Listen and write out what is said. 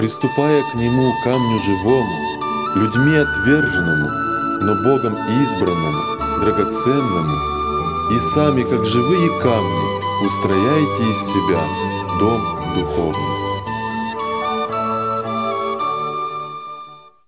приступая к нему, камню живому, людьми отверженному, но Богом избранному, драгоценному, и сами, как живые камни, устрояйте из себя дом духовный.